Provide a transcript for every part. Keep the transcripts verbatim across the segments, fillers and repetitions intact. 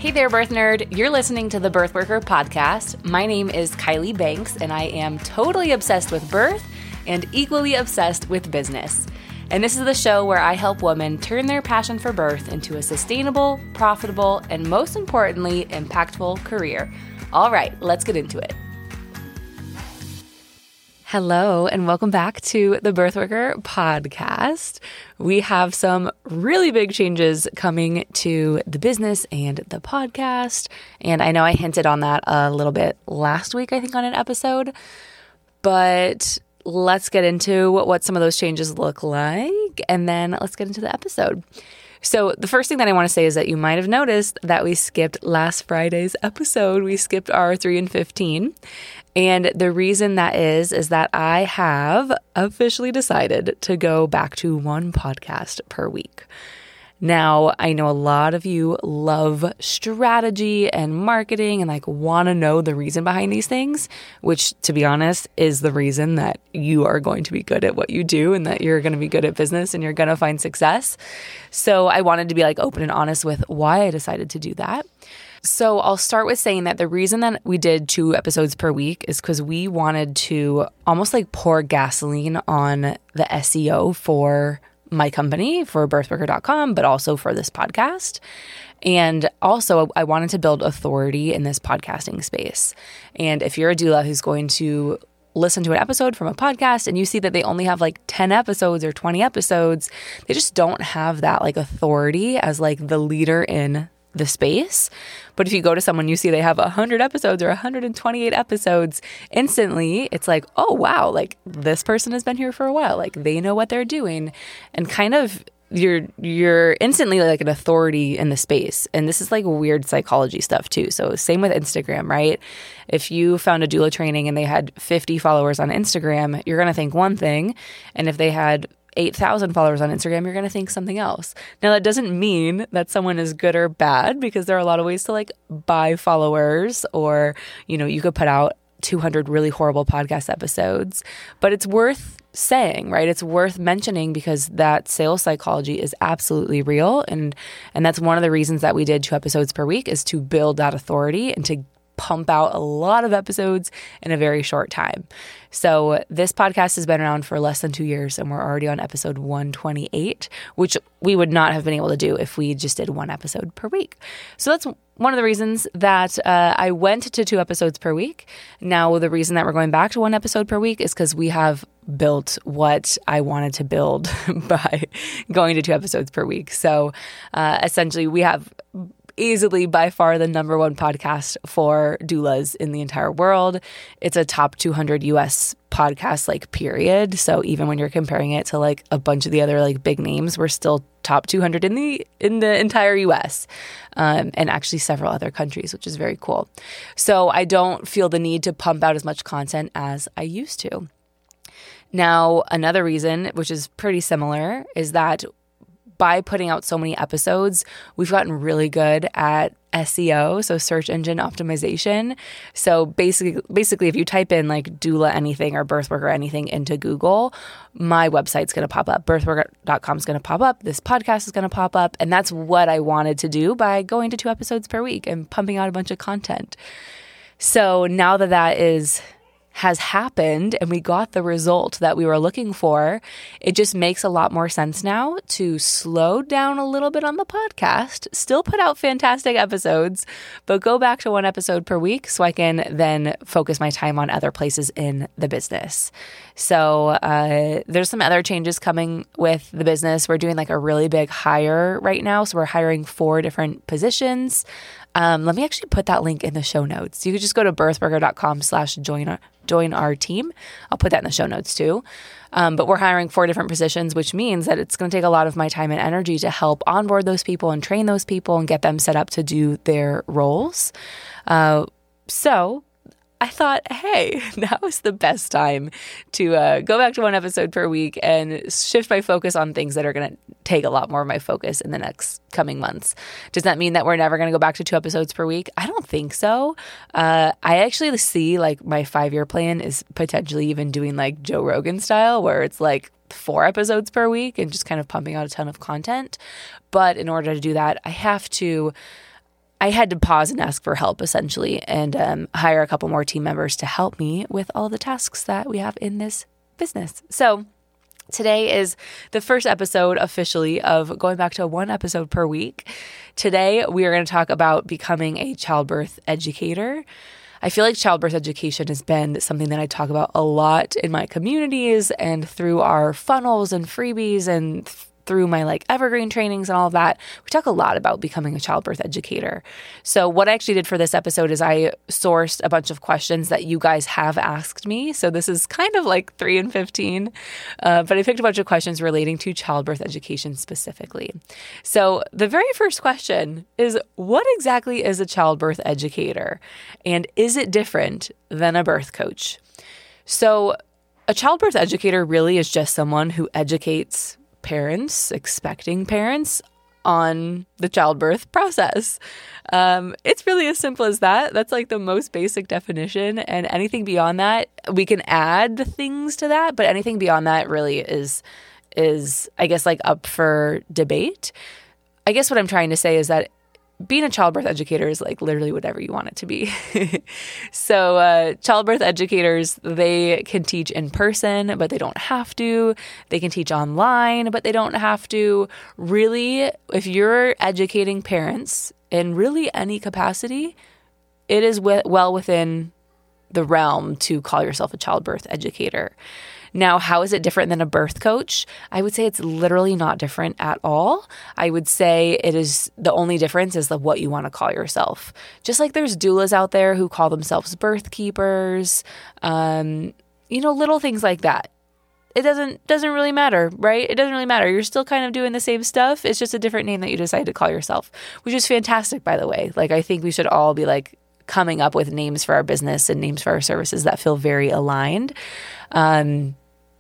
Hey there, birth nerd. You're listening to the Birth Worker podcast. My name is Kylie Banks, and I am totally obsessed with birth and equally obsessed with business. And this is the show where I help women turn their passion for birth into a sustainable, profitable, and most importantly, impactful career. All right, let's get into it. Hello, and welcome back to the Birth Worker podcast. We have some really big changes coming to the business and the podcast. And I know I hinted on that a little bit last week, I think, on an episode. But let's get into what some of those changes look like, and then let's get into the episode. So the first thing that I want to say is that you might have noticed that we skipped last Friday's episode. We skipped our three and fifteen. And the reason that is, is that I have officially decided to go back to one podcast per week. Now, I know a lot of you love strategy and marketing and like want to know the reason behind these things, which, to be honest, is the reason that you are going to be good at what you do and that you're going to be good at business and you're going to find success. So I wanted to be like open and honest with why I decided to do that. So I'll start with saying that the reason that we did two episodes per week is because we wanted to almost like pour gasoline on the S E O for my company, for birth worker dot com, but also for this podcast. And also I wanted to build authority in this podcasting space. And if you're a doula who's going to listen to an episode from a podcast and you see that they only have like ten episodes or twenty episodes, they just don't have that like authority as like the leader in the space. But if you go to someone, you see they have one hundred episodes or one hundred twenty-eight episodes, instantly it's like, oh, wow, like this person has been here for a while. Like they know what they're doing, and kind of you're you're instantly like an authority in the space. And this is like weird psychology stuff too. So same with Instagram, right? If you found a doula training and they had fifty followers on Instagram, you're going to think one thing. And if they had eight thousand followers on Instagram, you're going to think something else. Now, that doesn't mean that someone is good or bad, because there are a lot of ways to like buy followers, or, you know, you could put out two hundred really horrible podcast episodes, but it's worth saying, right? It's worth mentioning because that sales psychology is absolutely real. And, and that's one of the reasons that we did two episodes per week, is to build that authority and to pump out a lot of episodes in a very short time. So this podcast has been around for less than two years and we're already on episode one twenty-eight, which we would not have been able to do if we just did one episode per week. So that's one of the reasons that uh, I went to two episodes per week. Now, the reason that we're going back to one episode per week is because we have built what I wanted to build by going to two episodes per week. So uh, essentially we have easily by far the number one podcast for doulas in the entire world. It's a top two hundred U S podcast, like, period. So even when you're comparing it to like a bunch of the other like big names, we're still top two hundred in the in the entire U S um, and actually several other countries, which is very cool. So I don't feel the need to pump out as much content as I used to. Now, another reason, which is pretty similar, is that by putting out so many episodes, we've gotten really good at S E O, so search engine optimization. So basically, basically, if you type in like doula anything or birth worker anything into Google, my website's going to pop up. birth worker dot com is going to pop up. This podcast is going to pop up. And that's what I wanted to do by going to two episodes per week and pumping out a bunch of content. So now that that is has happened and we got the result that we were looking for, it just makes a lot more sense now to slow down a little bit on the podcast, still put out fantastic episodes, but go back to one episode per week so I can then focus my time on other places in the business. So uh, there's some other changes coming with the business. We're doing like a really big hire right now. So we're hiring four different positions. Um, let me actually put that link in the show notes. You could just go to birth worker dot com slash join join our team. I'll put that in the show notes too. Um, but we're hiring four different positions, which means that it's going to take a lot of my time and energy to help onboard those people and train those people and get them set up to do their roles. Uh, so I thought, hey, now is the best time to uh, go back to one episode per week and shift my focus on things that are going to take a lot more of my focus in the next coming months. Does that mean that we're never going to go back to two episodes per week? I don't think so. Uh, I actually see like my five-year plan is potentially even doing like Joe Rogan style, where it's like four episodes per week and just kind of pumping out a ton of content. But in order to do that, I have to I had to pause and ask for help essentially and um, hire a couple more team members to help me with all the tasks that we have in this business. So today is the first episode officially of going back to one episode per week. Today, we are going to talk about becoming a childbirth educator. I feel like childbirth education has been something that I talk about a lot in my communities and through our funnels and freebies and th- through my like evergreen trainings and all of that. We talk a lot about becoming a childbirth educator. So what I actually did for this episode is I sourced a bunch of questions that you guys have asked me. So this is kind of like three and fifteen, uh, but I picked a bunch of questions relating to childbirth education specifically. So the very first question is, what exactly is a childbirth educator? And is it different than a birth coach? So a childbirth educator really is just someone who educates parents, expecting parents, on the childbirth process. Um, it's really as simple as that. That's like the most basic definition. And anything beyond that, we can add things to that, but anything beyond that really is, is I guess, like up for debate. I guess what I'm trying to say is that being a childbirth educator is like literally whatever you want it to be. So uh, childbirth educators, they can teach in person, but they don't have to. They can teach online, but they don't have to. Really, if you're educating parents in really any capacity, it is w- well within the realm to call yourself a childbirth educator. Now, how is it different than a birth coach? I would say it's literally not different at all. I would say it is the only difference is the what you want to call yourself. Just like there's doulas out there who call themselves birth keepers, um, you know, little things like that. It doesn't doesn't really matter, right? It doesn't really matter. You're still kind of doing the same stuff. It's just a different name that you decide to call yourself, which is fantastic, by the way. Like, I think we should all be like coming up with names for our business and names for our services that feel very aligned. Um,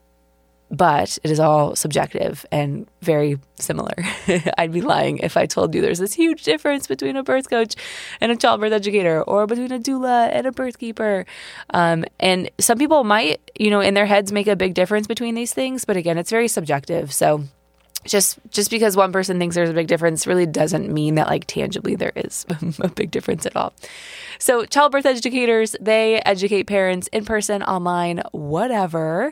But it is all subjective and very similar. I'd be lying if I told you there's this huge difference between a birth coach and a childbirth educator, or between a doula and a birth keeper. Um, and some people might, you know, in their heads make a big difference between these things. But again, it's very subjective. So just just because one person thinks there's a big difference really doesn't mean that like tangibly there is a big difference at all. So childbirth educators, they educate parents in person, online, whatever.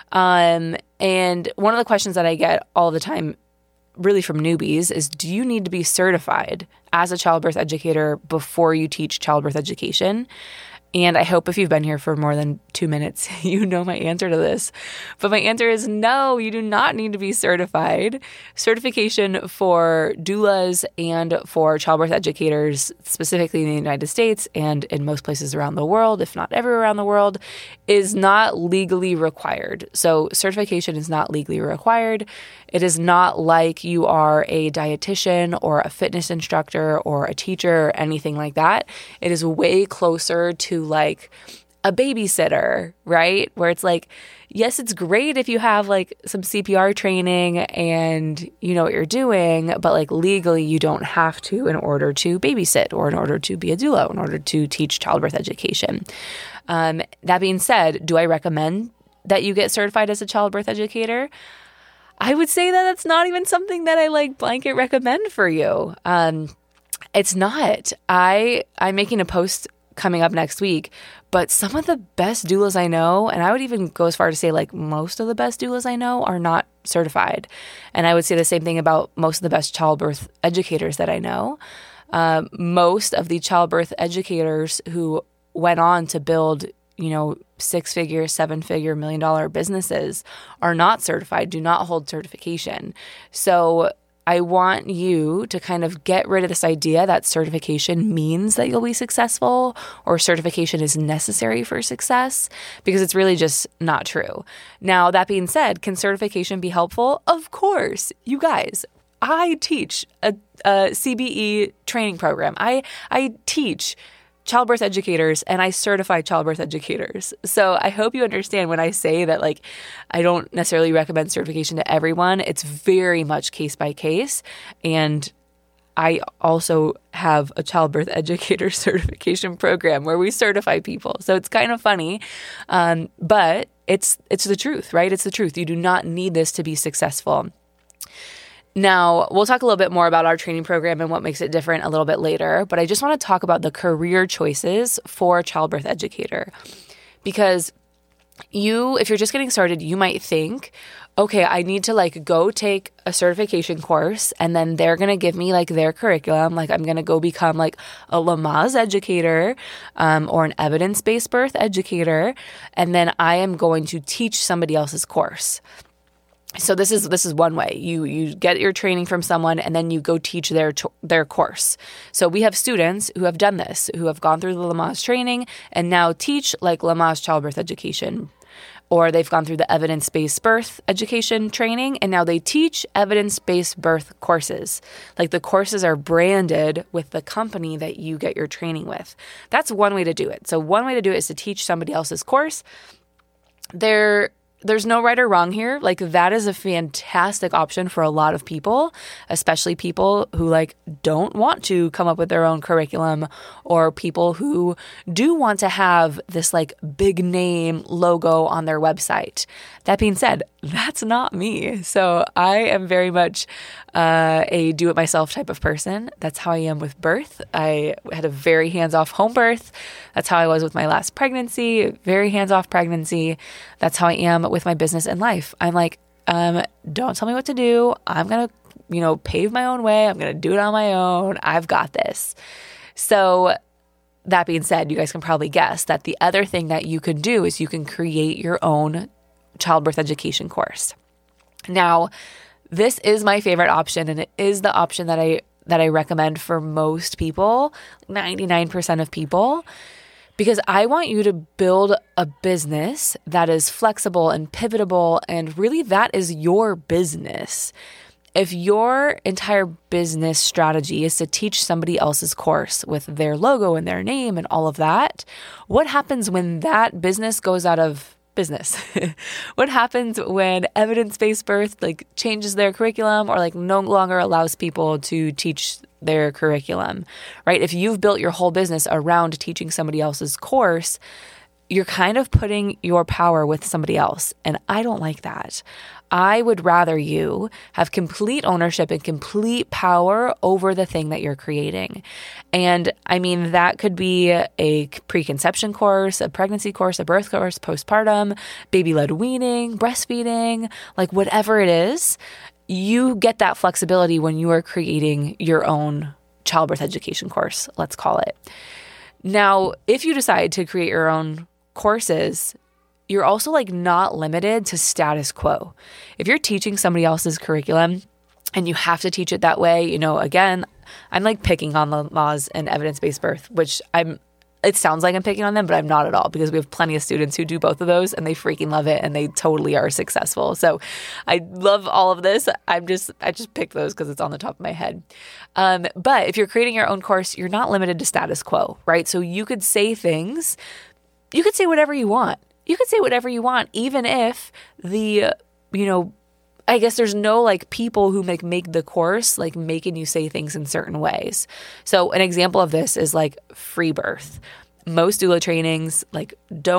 Um, and one of the questions that I get all the time, really from newbies, is do you need to be certified as a childbirth educator before you teach childbirth education? And I hope if you've been here for more than two minutes, you know my answer to this. But my answer is no, you do not need to be certified. Certification for doulas and for childbirth educators, specifically in the United States and in most places around the world, if not everywhere around the world, is not legally required. So certification is not legally required. It is not like you are a dietitian or a fitness instructor or a teacher or anything like that. It is way closer to like a babysitter, right? Where it's like, yes, it's great if you have like some C P R training and you know what you're doing, but like legally you don't have to in order to babysit or in order to be a doula, in order to teach childbirth education. Um, that being said, do I recommend that you get certified as a childbirth educator? I would say that that's not even something that I like blanket recommend for you. Um, it's not. I, I'm making a post coming up next week, but some of the best doulas I know, and I would even go as far to say like most of the best doulas I know are not certified. And I would say the same thing about most of the best childbirth educators that I know. Um, most of the childbirth educators who went on to build, you know, six-figure, seven-figure, million-dollar businesses are not certified, do not hold certification. So I want you to kind of get rid of this idea that certification means that you'll be successful or certification is necessary for success, because it's really just not true. Now, that being said, can certification be helpful? Of course. You guys, I teach a, a C B E training program. I I teach childbirth educators and I certify childbirth educators. So I hope you understand when I say that, like, I don't necessarily recommend certification to everyone. It's very much case by case. And I also have a childbirth educator certification program where we certify people. So it's kind of funny. Um, but it's, it's the truth, right? It's the truth. You do not need this to be successful. Now, we'll talk a little bit more about our training program and what makes it different a little bit later, but I just want to talk about the career choices for a childbirth educator. Because you, if you're just getting started, you might think, okay, I need to like go take a certification course and then they're going to give me like their curriculum. Like I'm going to go become like a Lamaze educator um, or an evidence-based birth educator. And then I am going to teach somebody else's course. So this is this is one way. You you get your training from someone and then you go teach their their course. So we have students who have done this, who have gone through the Lamaze training and now teach like Lamaze childbirth education. Or they've gone through the evidence-based birth education training and now they teach evidence-based birth courses. Like the courses are branded with the company that you get your training with. That's one way to do it. So one way to do it is to teach somebody else's course. They're There's no right or wrong here. Like that is a fantastic option for a lot of people, especially people who like don't want to come up with their own curriculum or people who do want to have this like big name logo on their website. That being said, that's not me. So I am very much uh, a do-it-myself type of person. That's how I am with birth. I had a very hands-off home birth. That's how I was with my last pregnancy, very hands-off pregnancy. That's how I am with my business and life. I'm like, um, don't tell me what to do. I'm going to, you know, pave my own way. I'm going to do it on my own. I've got this. So that being said, you guys can probably guess that the other thing that you can do is you can create your own childbirth education course. Now, this is my favorite option, and it is the option that I that I recommend for most people, ninety-nine percent of people, because I want you to build a business that is flexible and pivotable, and really that is your business. If your entire business strategy is to teach somebody else's course with their logo and their name and all of that, what happens when that business goes out of business? What happens when evidence-based birth like changes their curriculum or like no longer allows people to teach their curriculum, right? If you've built your whole business around teaching somebody else's course, you're kind of putting your power with somebody else. And I don't like that. I would rather you have complete ownership and complete power over the thing that you're creating. And I mean, that could be a preconception course, a pregnancy course, a birth course, postpartum, baby-led weaning, breastfeeding, like whatever it is. You get that flexibility when you are creating your own childbirth education course, let's call it. Now, if you decide to create your own courses, you're also like not limited to status quo. If you're teaching somebody else's curriculum and you have to teach it that way, you know, again, I'm like picking on Lamaze and evidence-based birth, which I'm, it sounds like I'm picking on them, but I'm not at all, because we have plenty of students who do both of those and they freaking love it and they totally are successful. So I love all of this. I'm just, I just picked those because it's on the top of my head. Um, but if you're creating your own course, you're not limited to status quo, right? So you could say things, you could say whatever you want. You could say whatever you want, even if the, you know, I guess there's no like people who make make the course like making you say things in certain ways. So an example of this is like free birth. Most doula trainings, like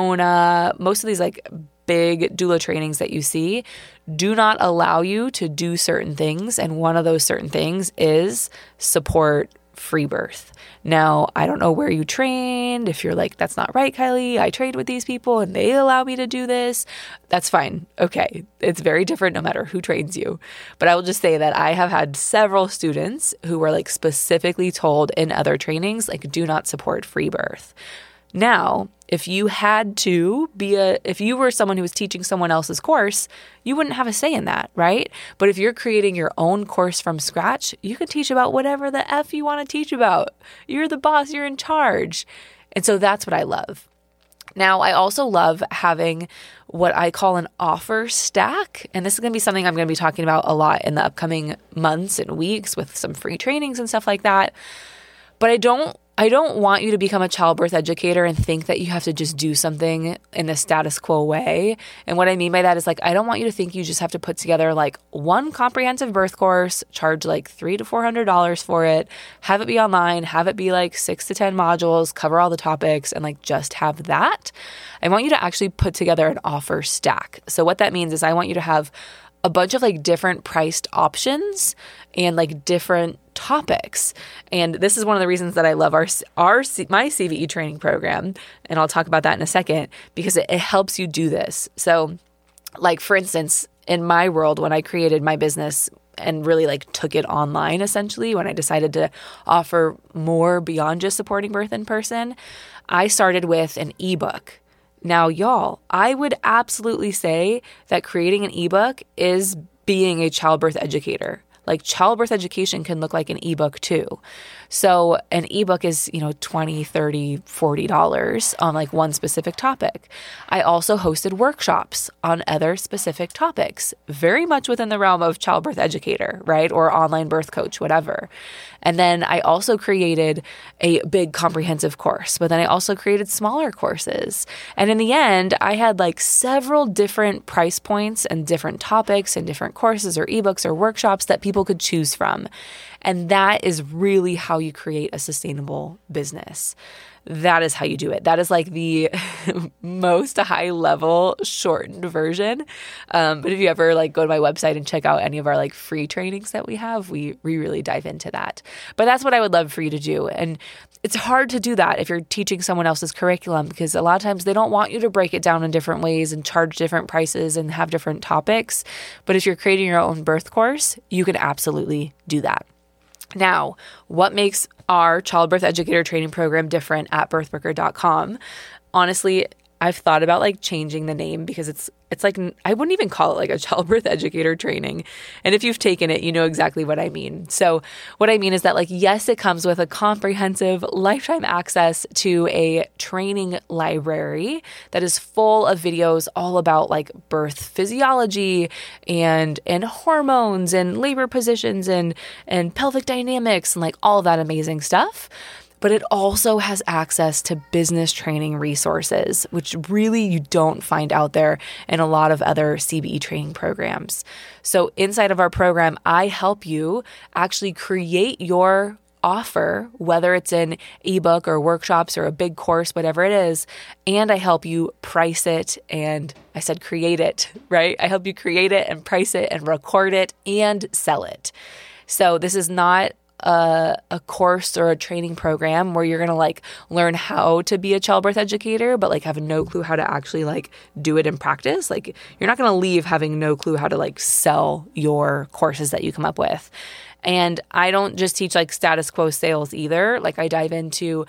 DONA, most of these like big doula trainings that you see do not allow you to do certain things. And one of those certain things is support free birth. Now, I don't know where you trained. If you're like, that's not right, Kylie, I trained with these people and they allow me to do this. That's fine. Okay. It's very different no matter who trains you. But I will just say that I have had several students who were like specifically told in other trainings, like, do not support free birth. Now, if you had to be a, if you were someone who was teaching someone else's course, you wouldn't have a say in that, right? But if you're creating your own course from scratch, you can teach about whatever the F you want to teach about. You're the boss, you're in charge. And so that's what I love. Now, I also love having what I call an offer stack. And this is going to be something I'm going to be talking about a lot in the upcoming months and weeks with some free trainings and stuff like that. But I don't I don't want you to become a childbirth educator and think that you have to just do something in a status quo way. And what I mean by that is like, I don't want you to think you just have to put together like one comprehensive birth course, charge like three to four hundred dollars for it, have it be online, have it be like six to ten modules, cover all the topics, and like just have that. I want you to actually put together an offer stack. So what that means is I want you to have a bunch of like different priced options and like different topics. And this is one of the reasons that I love our our my C V E training program, and I'll talk about that in a second, because it, it helps you do this. So like, for instance, in my world, when I created my business and really like took it online, essentially, when I decided to offer more beyond just supporting birth in person, I started with an ebook. Now, y'all, I would absolutely say that creating an ebook is being a childbirth educator. Like, childbirth education can look like an ebook too. So an ebook is, you know, twenty, thirty, forty dollars on like one specific topic. I also hosted workshops on other specific topics, very much within the realm of childbirth educator, right? Or online birth coach, whatever. And then I also created a big comprehensive course, but then I also created smaller courses. And in the end, I had like several different price points and different topics and different courses or ebooks or workshops that people could choose from. And that is really how you create a sustainable business. That is how you do it. That is like the most high level shortened version. Um, but if you ever like go to my website and check out any of our like free trainings that we have, we, we really dive into that. But that's what I would love for you to do. And it's hard to do that if you're teaching someone else's curriculum, because a lot of times they don't want you to break it down in different ways and charge different prices and have different topics. But if you're creating your own birth course, you can absolutely do that. Now, what makes our childbirth educator training program different at birthworker dot com? Honestly, I've thought about like changing the name, because it's it's like, I wouldn't even call it like a childbirth educator training. And if you've taken it, you know exactly what I mean. So what I mean is that, like, yes, it comes with a comprehensive lifetime access to a training library that is full of videos all about like birth physiology and and hormones and labor positions and and pelvic dynamics and like all of that amazing stuff. But it also has access to business training resources, which really you don't find out there in a lot of other C B E training programs. So inside of our program, I help you actually create your offer, whether it's an ebook or workshops or a big course, whatever it is, and I help you price it, and I said create it, right? I help you create it and price it and record it and sell it. So this is not A, a course or a training program where you're going to like learn how to be a childbirth educator, but like have no clue how to actually like do it in practice. Like, you're not going to leave having no clue how to like sell your courses that you come up with. And I don't just teach like status quo sales either. Like, I dive into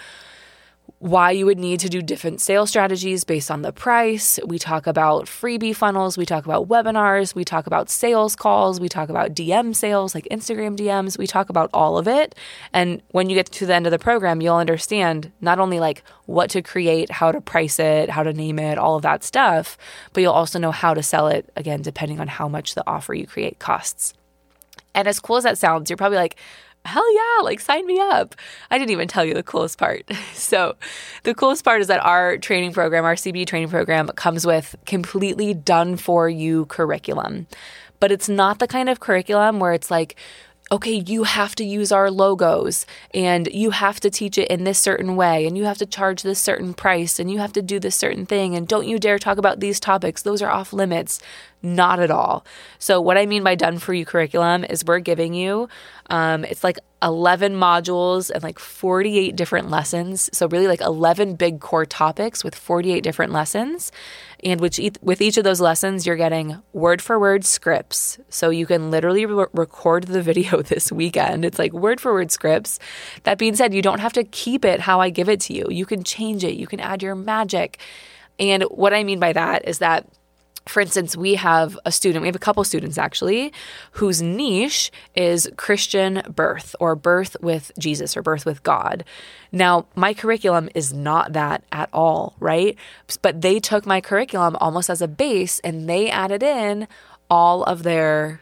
why you would need to do different sales strategies based on the price. We talk about freebie funnels. We talk about webinars. We talk about sales calls. We talk about D M sales, like Instagram D Ms. We talk about all of it. And when you get to the end of the program, you'll understand not only like what to create, how to price it, how to name it, all of that stuff, but you'll also know how to sell it, again, depending on how much the offer you create costs. And as cool as that sounds, you're probably like, hell yeah, like sign me up. I didn't even tell you the coolest part. So the coolest part is that our training program, our C B E training program, comes with completely done for you curriculum. But it's not the kind of curriculum where it's like, okay, you have to use our logos and you have to teach it in this certain way and you have to charge this certain price and you have to do this certain thing and don't you dare talk about these topics. Those are off limits. Not at all. So what I mean by done for you curriculum is we're giving you, um, it's like eleven modules and like forty-eight different lessons. So really like eleven big core topics with forty-eight different lessons. And which each, with each of those lessons, you're getting word for word scripts. So you can literally re- record the video this weekend. It's like word for word scripts. That being said, you don't have to keep it how I give it to you. You can change it. You can add your magic. And what I mean by that is that, for instance, we have a student, we have a couple students actually, whose niche is Christian birth or birth with Jesus or birth with God. Now, my curriculum is not that at all, right? But they took my curriculum almost as a base and they added in all of their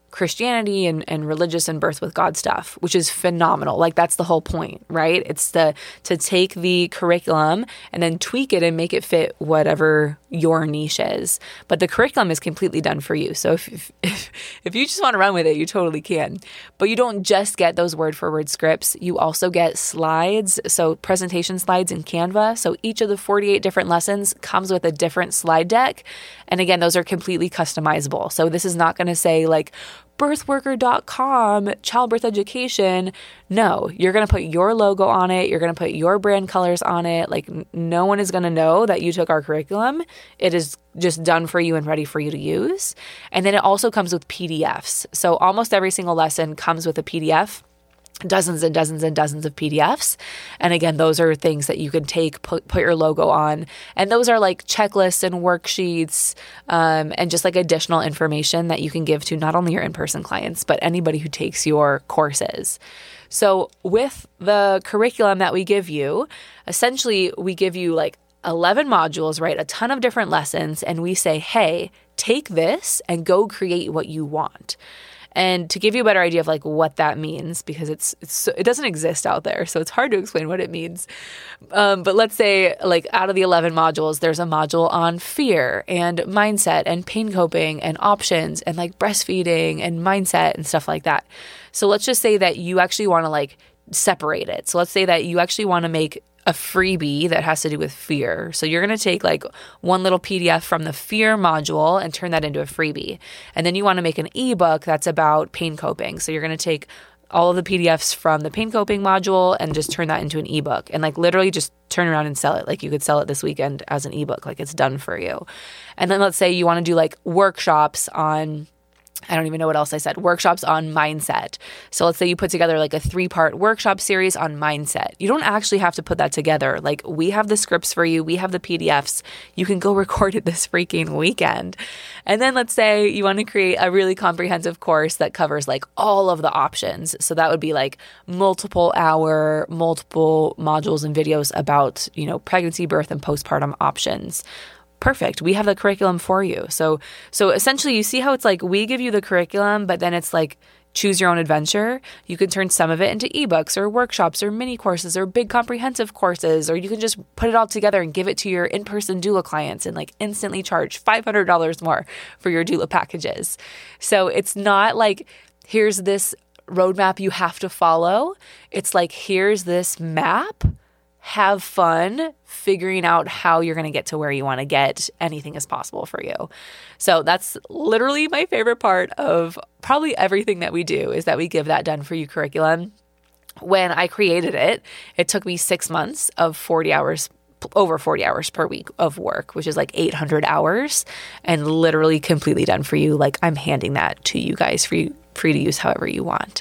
Christianity and, and religious and birth with God stuff, which is phenomenal. Like that's the whole point, right? It's the to take the curriculum and then tweak it and make it fit whatever your niche is. But the curriculum is completely done for you. So if if, if you just want to run with it, you totally can. But you don't just get those word for word scripts. You also get slides. So presentation slides in Canva. So each of the forty-eight different lessons comes with a different slide deck. And again, those are completely customizable. So this is not going to say like birthworker dot com, childbirth education. No, you're going to put your logo on it. You're going to put your brand colors on it. Like no one is going to know that you took our curriculum. It is just done for you and ready for you to use. And then it also comes with P D Fs. So almost every single lesson comes with a P D F. Dozens and dozens and dozens of P D Fs. And again, those are things that you can take, put, put your logo on. And those are like checklists and worksheets um, and just like additional information that you can give to not only your in-person clients, but anybody who takes your courses. So with the curriculum that we give you, essentially we give you like eleven modules, right? A ton of different lessons. And we say, hey, take this and go create what you want. And to give you a better idea of like what that means, because it's, it's it doesn't exist out there, so it's hard to explain what it means. Um, but let's say like out of the eleven modules, there's a module on fear and mindset and pain coping and options and like breastfeeding and mindset and stuff like that. So let's just say that you actually want to like separate it. So let's say that you actually want to make a freebie that has to do with fear. So you're going to take like one little P D F from the fear module and turn that into a freebie. And then you want to make an ebook that's about pain coping. So you're going to take all of the P D Fs from the pain coping module and just turn that into an ebook and like literally just turn around and sell it. Like you could sell it this weekend as an ebook, like it's done for you. And then let's say you want to do like workshops on I don't even know what else I said, workshops on mindset. So let's say you put together like a three-part workshop series on mindset. You don't actually have to put that together. Like we have the scripts for you. We have the P D Fs. You can go record it this freaking weekend. And then let's say you want to create a really comprehensive course that covers like all of the options. So that would be like multiple hour, multiple modules and videos about, you know, pregnancy, birth, and postpartum options. Perfect. We have the curriculum for you. So so essentially you see how it's like we give you the curriculum, but then it's like choose your own adventure. You can turn some of it into ebooks or workshops or mini courses or big comprehensive courses, or you can just put it all together and give it to your in-person doula clients and like instantly charge five hundred dollars more for your doula packages. So it's not like here's this roadmap you have to follow. It's like here's this map. Have fun figuring out how you're going to get to where you want to get. Anything is possible for you. So that's literally my favorite part of probably everything that we do is that we give that done for you curriculum. When I created it, it took me six months of forty hours, over forty hours per week of work, which is like eight hundred hours and literally completely done for you. Like I'm handing that to you guys for you, free to use however you want.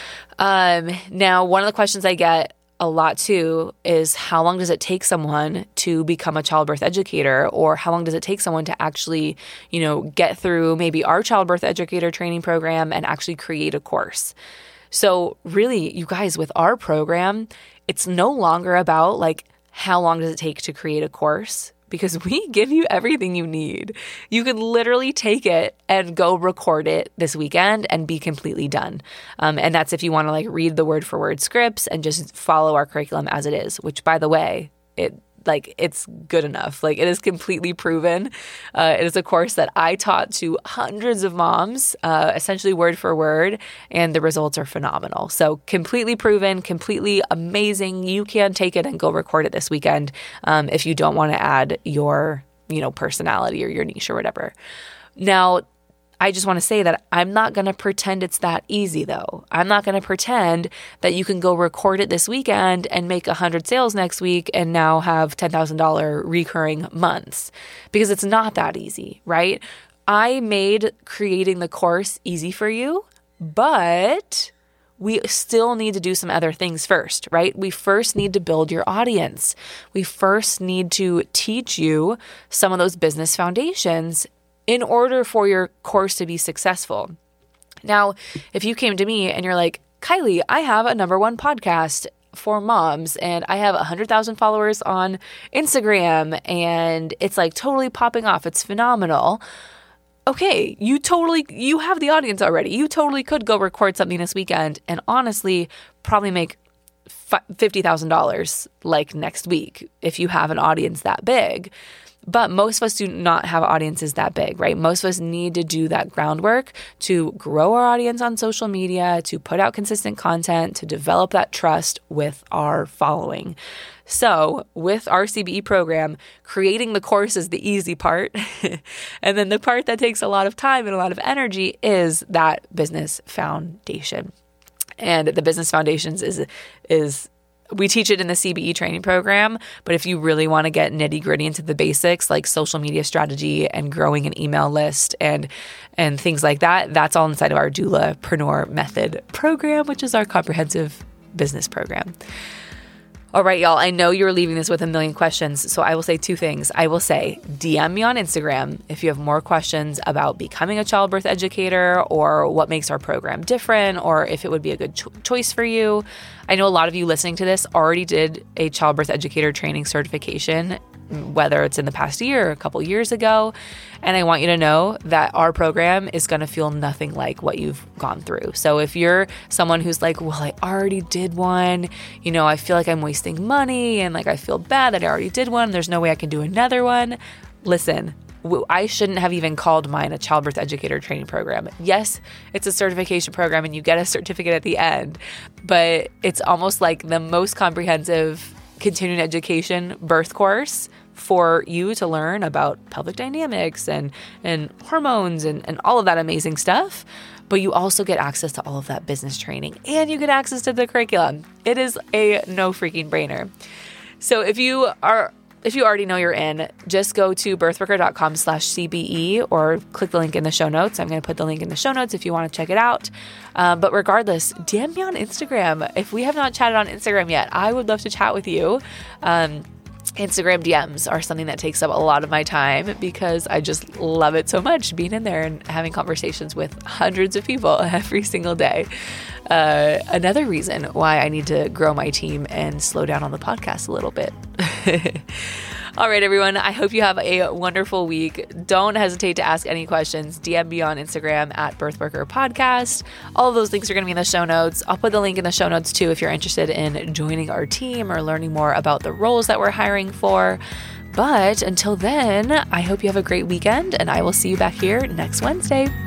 Um, now, one of the questions I get a lot too is how long does it take someone to become a childbirth educator, or how long does it take someone to actually, you know, get through maybe our childbirth educator training program and actually create a course. So really, you guys, with our program, it's no longer about like how long does it take to create a course, because we give you everything you need. You can literally take it and go record it this weekend and be completely done. Um, and that's if you want to like read the word for word scripts and just follow our curriculum as it is, which by the way, it like it's good enough. Like it is completely proven. Uh, it is a course that I taught to hundreds of moms, uh, essentially word for word, and the results are phenomenal. So completely proven, completely amazing. You can take it and go record it this weekend um, if you don't want to add your, you know, personality or your niche or whatever. Now, I just want to say that I'm not going to pretend it's that easy, though. I'm not going to pretend that you can go record it this weekend and make one hundred sales next week and now have ten thousand dollars recurring months, because it's not that easy, right? I made creating the course easy for you, but we still need to do some other things first, right? We first need to build your audience. We first need to teach you some of those business foundations in order for your course to be successful. Now, if you came to me and you're like, Kylie, I have a number one podcast for moms and I have one hundred thousand followers on Instagram and it's like totally popping off. It's phenomenal. okay, you totally, you have the audience already. You totally could go record something this weekend and honestly probably make fifty thousand dollars like next week if you have an audience that big. But most of us do not have audiences that big, right? Most of us need to do that groundwork to grow our audience on social media, to put out consistent content, to develop that trust with our following. So with our C B E program, creating the course is the easy part. And then the part that takes a lot of time and a lot of energy is that business foundation. And the business foundations is, is we teach it in the C B E training program, but if you really want to get nitty gritty into the basics like social media strategy and growing an email list and and things like that, that's all inside of our Doulapreneur Method program, which is our comprehensive business program. All right, y'all, I know you're leaving this with a million questions, so I will say two things. I will say D M me on Instagram if you have more questions about becoming a childbirth educator or what makes our program different or if it would be a good cho- choice for you. I know a lot of you listening to this already did a childbirth educator training certification, whether it's in the past year or a couple years ago. And I want you to know that our program is going to feel nothing like what you've gone through. So if you're someone who's like, well, I already did one, you know, I feel like I'm wasting money and like I feel bad that I already did one, there's no way I can do another one. Listen, I shouldn't have even called mine a childbirth educator training program. Yes, it's a certification program and you get a certificate at the end, but it's almost like the most comprehensive continuing education birth course for you to learn about pelvic dynamics and, and hormones and, and all of that amazing stuff. But you also get access to all of that business training and you get access to the curriculum. It is a no freaking brainer. So if you are If you already know you're in, just go to birthworker.com slash CBE or click the link in the show notes. I'm going to put the link in the show notes if you want to check it out. Um, but regardless, D M me on Instagram. If we have not chatted on Instagram yet, I would love to chat with you. Um, Instagram D Ms are something that takes up a lot of my time because I just love it so much, being in there and having conversations with hundreds of people every single day. Uh, another reason why I need to grow my team and slow down on the podcast a little bit. All right, everyone. I hope you have a wonderful week. Don't hesitate to ask any questions. D M me on Instagram at Birthworker Podcast. All of those links are going to be in the show notes. I'll put the link in the show notes too if you're interested in joining our team or learning more about the roles that we're hiring for. But until then, I hope you have a great weekend and I will see you back here next Wednesday.